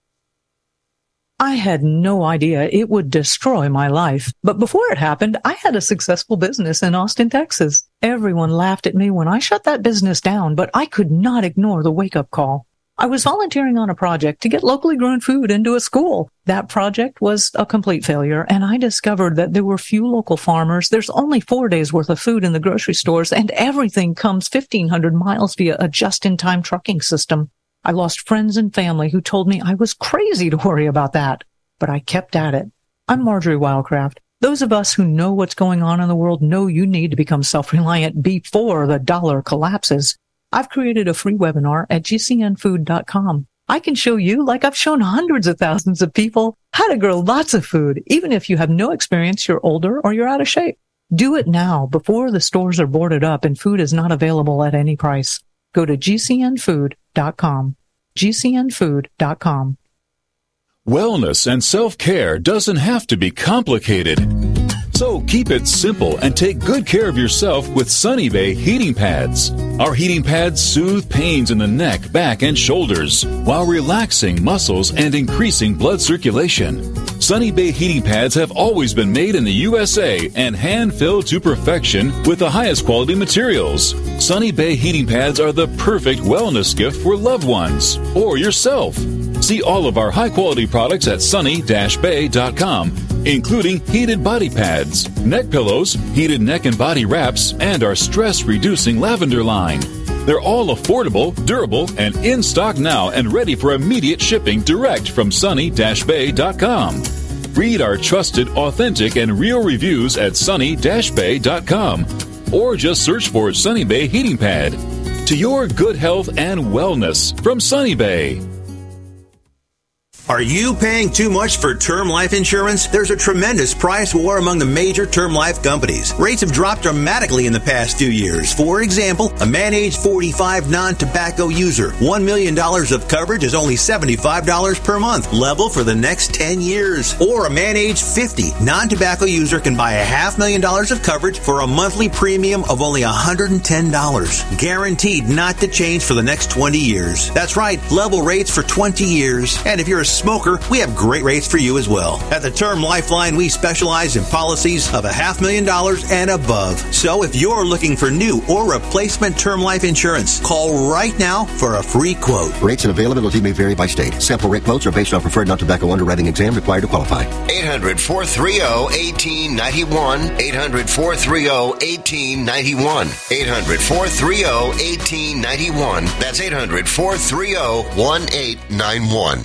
I had no idea it would destroy my life. But before it happened, I had a successful business in Austin, Texas. Everyone laughed at me when I shut that business down, but I could not ignore the wake-up call. I was volunteering on a project to get locally grown food into a school. That project was a complete failure, and I discovered that there were few local farmers. There's only four days worth of food in the grocery stores, and everything comes fifteen hundred miles via a just-in-time trucking system. I lost friends and family who told me I was crazy to worry about that, but I kept at it. I'm Marjorie Wildcraft. Those of us who know what's going on in the world know you need to become self-reliant before the dollar collapses. I've created a free webinar at G C N food dot com. I can show you, like I've shown hundreds of thousands of people, how to grow lots of food, even if you have no experience, you're older, or you're out of shape. Do it now before the stores are boarded up and food is not available at any price. Go to G C N food dot com. G C N food dot com. Wellness and self-care doesn't have to be complicated. So keep it simple and take good care of yourself with Sunny Bay heating pads. Our heating pads soothe pains in the neck, back, and shoulders while relaxing muscles and increasing blood circulation. Sunny Bay heating pads have always been made in the U S A and hand-filled to perfection with the highest quality materials. Sunny Bay heating pads are the perfect wellness gift for loved ones or yourself. See all of our high-quality products at sunny dash bay dot com, including heated body pads, neck pillows, heated neck and body wraps, and our stress-reducing lavender line. They're all affordable, durable, and in stock now and ready for immediate shipping direct from sunny dash bay dot com. Read our trusted, authentic, and real reviews at sunny dash bay dot com or just search for Sunny Bay Heating Pad. To your good health and wellness from Sunny Bay. Are you paying too much for term life insurance? There's a tremendous price war among the major term life companies. Rates have dropped dramatically in the past few years. For example, a man age forty-five non-tobacco user, one million dollars of coverage is only seventy-five dollars per month, level for the next ten years. Or a man age fifty non-tobacco user can buy a half million dollars of coverage for a monthly premium of only one hundred ten dollars. Guaranteed not to change for the next twenty years. That's right, level rates for twenty years. And if you're a smoker, we have great rates for you as well. At the Term Lifeline, we specialize in policies of a half million dollars and above. So if you're looking for new or replacement term life insurance, call right now for a free quote. Rates and availability may vary by state. Sample rate quotes are based on preferred non-tobacco underwriting exam required to qualify. eight hundred, four three zero, one eight nine one. eight hundred, four three zero, one eight nine one. eight hundred, four three zero, one eight nine one. That's eight hundred, four three zero, one eight nine one.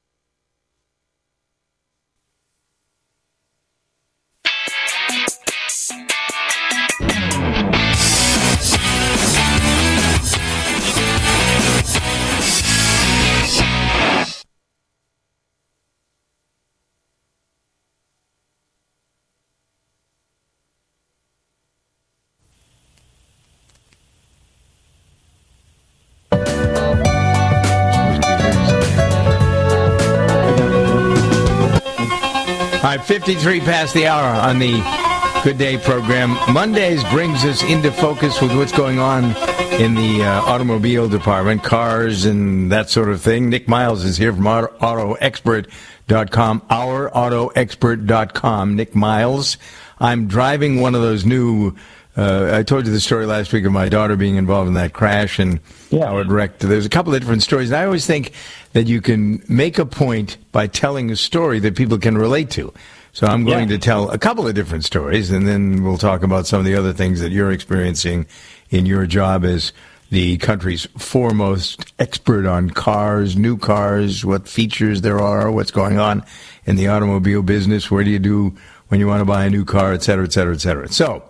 fifty-three past the hour on the Good Day program. Mondays brings us into focus with what's going on in the uh, automobile department, cars and that sort of thing. Nick Miles is here from auto expert dot com, our auto expert dot com. Nick Miles. I'm driving one of those new, uh, I told you the story last week of my daughter being involved in that crash and yeah. how it wrecked. There's a couple of different stories. And I always think that you can make a point by telling a story that people can relate to. So I'm going yeah. to tell a couple of different stories, and then we'll talk about some of the other things that you're experiencing in your job as the country's foremost expert on cars, new cars, what features there are, what's going on in the automobile business, where do you do when you want to buy a new car, et cetera, et cetera, et cetera. So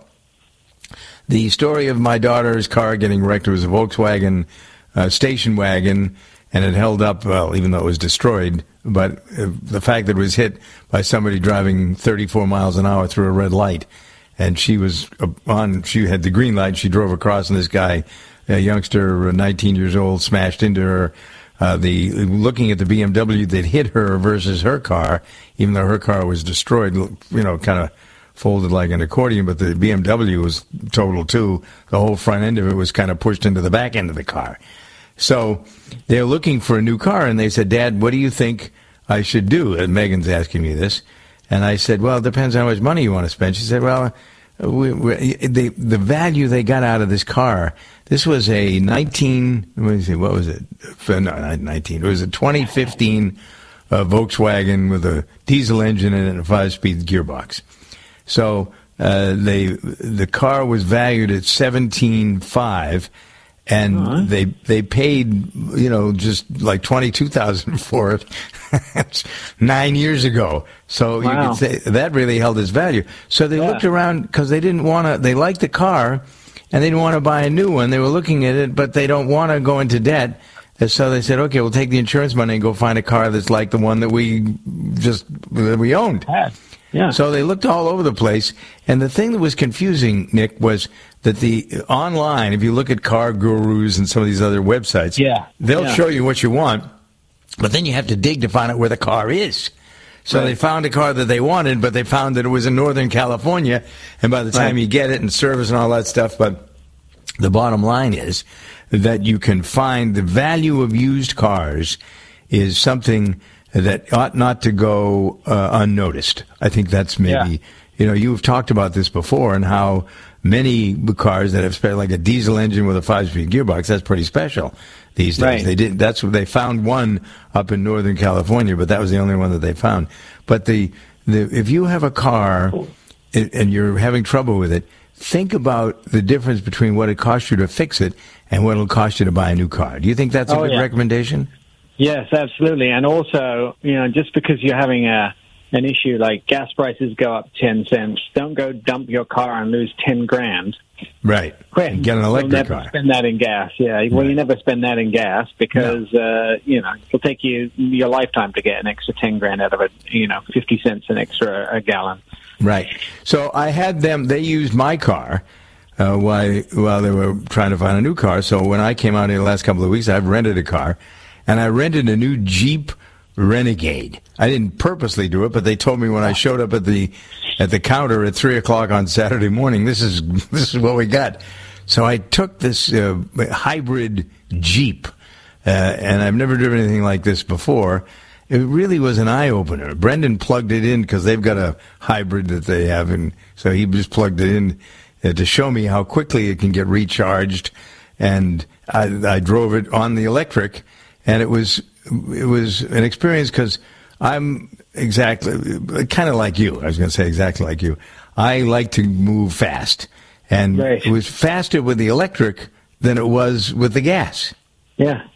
the story of my daughter's car getting wrecked was a Volkswagen uh, station wagon, and it held up, well, even though it was destroyed, but uh, the fact that it was hit by somebody driving thirty-four miles an hour through a red light, and she was on, she had the green light, she drove across, and this guy, a youngster, nineteen years old, smashed into her. Uh, the looking at the B M W that hit her versus her car, even though her car was destroyed, you know, kind of folded like an accordion, but the B M W was total too. The whole front end of it was kind of pushed into the back end of the car. So they're looking for a new car, and they said, Dad, what do you think I should do? And Megan's asking me this. And I said, well, it depends on how much money you want to spend. She said, well, we, we, the, the value they got out of this car, this was a nineteen, let me see, what was it? No, not nineteen. It was a twenty fifteen uh, Volkswagen with a diesel engine and a five-speed gearbox. So uh, they the car was valued at seventeen five. And uh-huh. they they paid, you know, just like twenty-two thousand dollars for it nine years ago. So wow. you could say that really held its value. So they yeah. looked around because they didn't want to, they liked the car and they didn't want to buy a new one. They were looking at it, but they don't want to go into debt. And so they said, okay, we'll take the insurance money and go find a car that's like the one that we just that we owned. Yeah. So they looked all over the place, and the thing that was confusing, Nick, was that the online, if you look at Car Gurus and some of these other websites, yeah. they'll yeah. show you what you want, but then you have to dig to find out where the car is. So right. they found a car that they wanted, but they found that it was in Northern California, and by the time right. you get it and service and all that stuff, but the bottom line is that you can find the value of used cars is something that ought not to go uh, unnoticed. I think that's maybe, yeah. you know, you've talked about this before and how many cars that have spent like a diesel engine with a five-speed gearbox, that's pretty special these days. Right. They did. That's what they found one up in Northern California, but that was the only one that they found. But the, the if you have a car and you're having trouble with it, think about the difference between what it costs you to fix it and what it'll cost you to buy a new car. Do you think that's a oh, good yeah. recommendation? Yes, absolutely. And also, you know, just because you're having a an issue like gas prices go up ten cents, don't go dump your car and lose ten grand. Right. Quick. Get an electric You'll never car. Spend that in gas. Yeah. Well, right. you never spend that in gas because no. uh, you know it'll take you your lifetime to get an extra ten grand out of it. You know, fifty cents an extra a gallon. Right. So I had them. They used my car. Uh, while, while they were trying to find a new car. So when I came out in the last couple of weeks, I've rented a car, and I rented a new Jeep Renegade. I didn't purposely do it, but they told me when I showed up at the at the counter at three o'clock on Saturday morning, this is this is what we got. So I took this uh, hybrid Jeep, uh, and I've never driven anything like this before. It really was an eye-opener. Brendan plugged it in because they've got a hybrid that they have, and so he just plugged it in to show me how quickly it can get recharged, and I, I drove it on the electric, and it was it was an experience because I'm exactly kind of like you. I was going to say exactly like you. I like to move fast, and right. it was faster with the electric than it was with the gas. Yeah.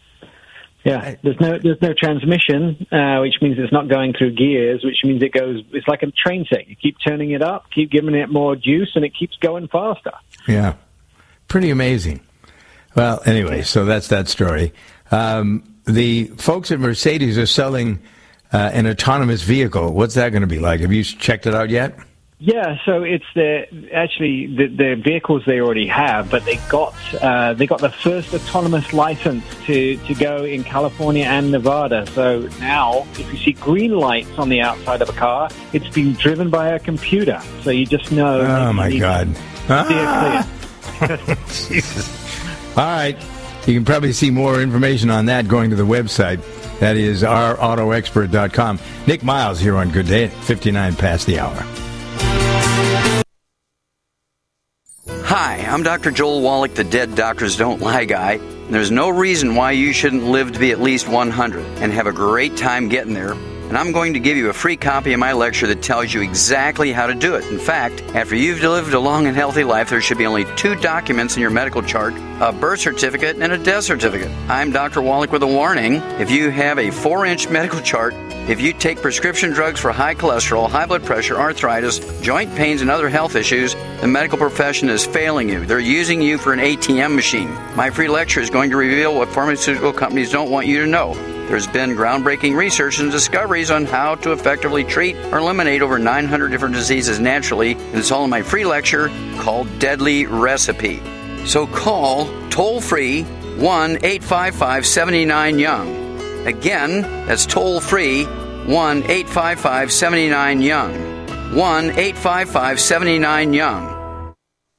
Yeah, there's no there's no transmission, uh, which means it's not going through gears, which means it goes. It's like a train set. You keep turning it up, keep giving it more juice, and it keeps going faster. Yeah, pretty amazing. Well, anyway, so that's that story. Um, the folks at Mercedes are selling uh, an autonomous vehicle. What's that going to be like? Have you checked it out yet? Yeah, so it's the actually the, the vehicles they already have, but they got uh, they got the first autonomous license to, to go in California and Nevada. So now, if you see green lights on the outside of a car, it's being driven by a computer. So you just know. Oh my God! Ah. Jesus! All right, you can probably see more information on that going to the website. That is our auto expert dot com. Nick Miles here on Good Day at fifty-nine past the hour. Hi, I'm Doctor Joel Wallach, the Dead Doctors Don't Lie guy. There's no reason why you shouldn't live to be at least one hundred and have a great time getting there. And I'm going to give you a free copy of my lecture that tells you exactly how to do it. In fact, after you've lived a long and healthy life, there should be only two documents in your medical chart, a birth certificate and a death certificate. I'm Doctor Wallach with a warning. If you have a four-inch medical chart, if you take prescription drugs for high cholesterol, high blood pressure, arthritis, joint pains, and other health issues, the medical profession is failing you. They're using you for an A T M machine. My free lecture is going to reveal what pharmaceutical companies don't want you to know. There's been groundbreaking research and discoveries on how to effectively treat or eliminate over nine hundred different diseases naturally, and it's all in my free lecture called Deadly Recipe. So call toll-free one eight five five, seven nine, young. Again, that's toll-free one eight five five, seven nine, young. one eight five five, seven nine, young.